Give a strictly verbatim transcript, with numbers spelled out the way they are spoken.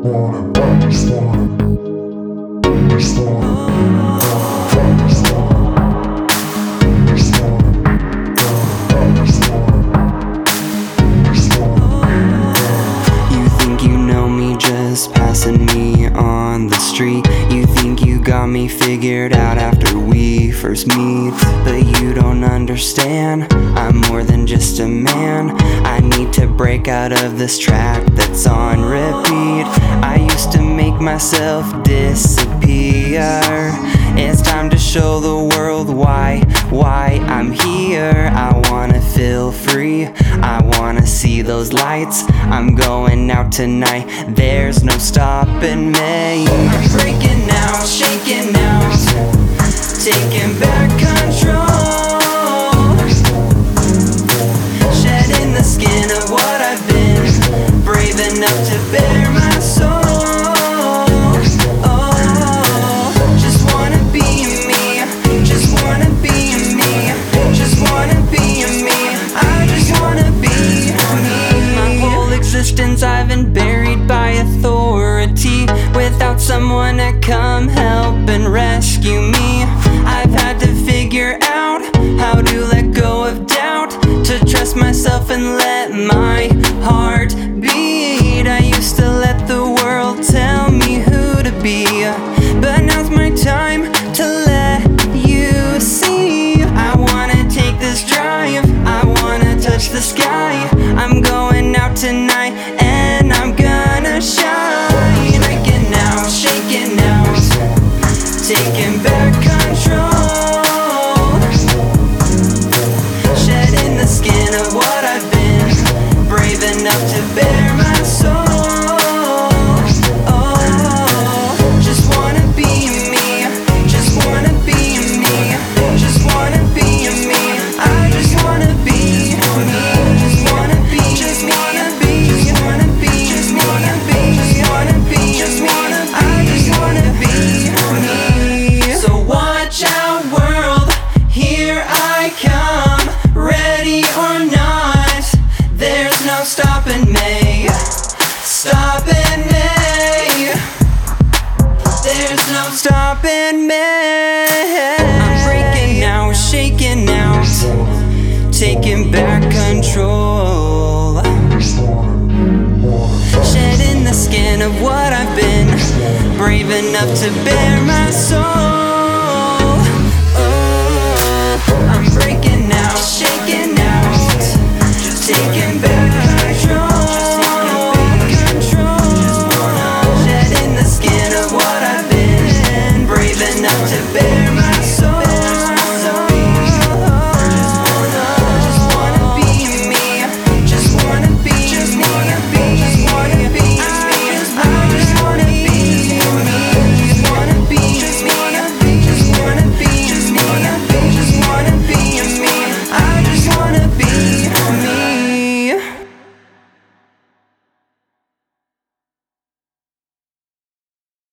want it, I just want it, just want it, I just want it, just want it, I just want it, just want it. You think you know me just passing me on the street. You think you got me figured out after we first meet, but you don't understand, I'm more than just a man. I need to break out of this track that's on repeat. I used to make myself disappear. It's time to show the world why, why I'm here. I wanna feel free, I wanna see those lights. I'm going out tonight, there's no stopping me. I'm breaking out, shaking out, taking back control, shedding the skin of what I've been, brave enough to bare my soul. Oh, just wanna be me, just wanna be me, just wanna be me, I just wanna be me. My whole existence I've been buried by authority, without someone to come help and rescue me. I've had to figure out how to let go of doubt, to trust myself and let my heart beat. I used to let the world tell me who to be, but now's my time to let you see. I wanna take this drive, I wanna touch the sky. I'm going out tonight and I'm gonna shine. Breaking out, shaking out, taking back control, shedding the skin of what I've been, brave enough to bare my soul. Oh, just wanna be me, just wanna be me, just wanna be me, I just wanna be me, just wanna be, just wanna be, just wanna be, just wanna be, just wanna be, just wanna be, I just wanna be me. So watch out world, here I come, ready or not, there's no stopping me, stopping me, there's no stopping me. I'm breaking out, shaking out, taking back control, shedding the skin of what I've been, brave enough to bare my soul. Oh, I'm breaking out, shaking out, taking back control, control, shedding the skin of what I've been, brave enough to bare